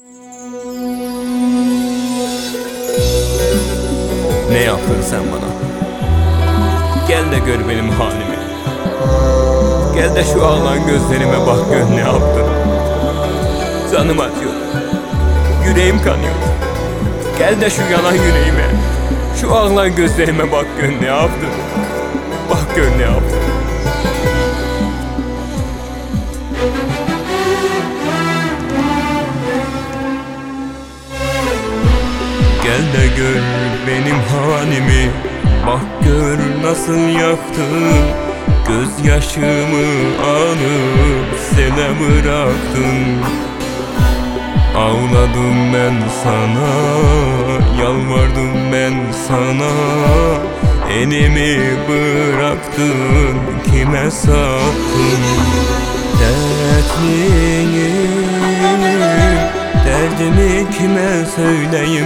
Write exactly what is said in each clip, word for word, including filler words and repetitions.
Ne yaptın sen bana? Gel de gör benim halimi. Gel de şu ağlayan gözlerime bak, gör ne yaptın. Canım acıyor, yüreğim kanıyor. Gel de şu yanan yüreğime, şu ağlayan gözlerime bak, gör ne yaptın. Bak gör ne yaptın. Gel de gör benim halimi, bak gör nasıl yaktı. Gözyaşımı alıp sele bıraktın. Ağladım ben sana, yalvardım ben sana. Elimi bıraktın, kime sattın? Dertliyim, derdimi kime söyleyeyim,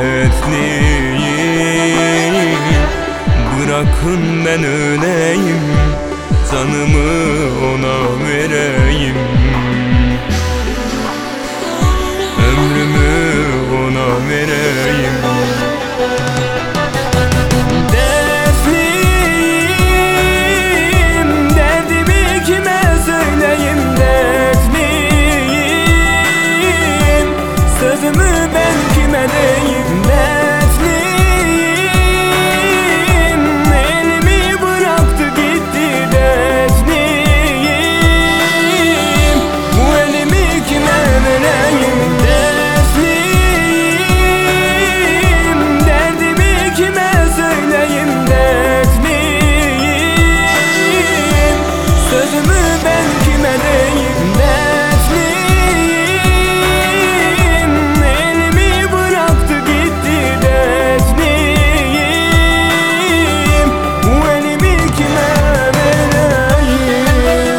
dertliyim. Bırakın ben öleyim, canımı ona vereyim. Ömrümü ona vereyim. Dertliyim, derdimi kime söyleyeyim, dertliyim. Sözümü ben kime deyim, dertliyim. Elimi bıraktı gitti, dertliyim. Bu elimi kime vereyim, dertliyim. Derdimi kime söyleyeyim, dertliyim. Sözümü ben kime deyim, dertliyim. Elimi bıraktı gitti, dertliyim. Bu elimi kime vereyim.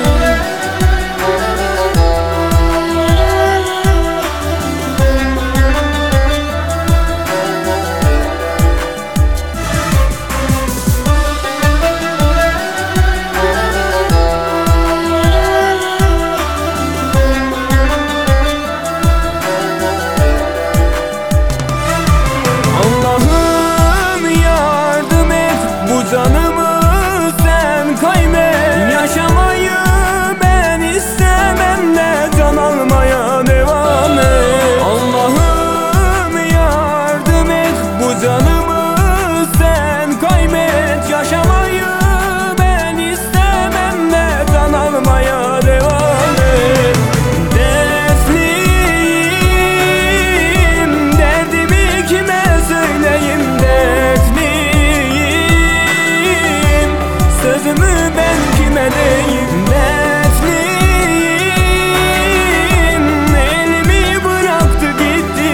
Allah'ım yardım et, bu canımı sen kaymet. Yaşamayı ben istemem de can almaya devam et. Allah'ım yardım et, bu canımı sen kaymet. Yaşamayı ben istemem de can almaya devam et. Dertliyim, derdimi kime söyleyeyim, dertliyim. Sözümü ben kime deyim, dertliyim. Elimi bıraktı gitti,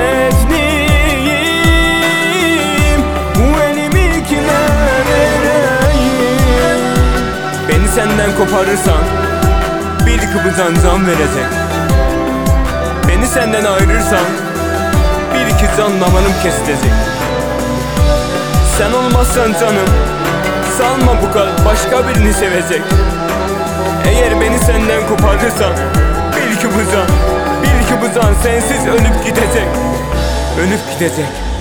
dertliyim. Bu elimi kime vereyim. Beni senden koparırsan bir kıpırdan can verecek. Beni senden ayırırsan bir iki can damarım kesilecek. Sen olmazsan canım, sanma bu kalp başka birini sevecek. Eğer beni senden koparırsan bir iki bu can, bir iki bu can sensiz ölüp gidecek. Ölüp gidecek.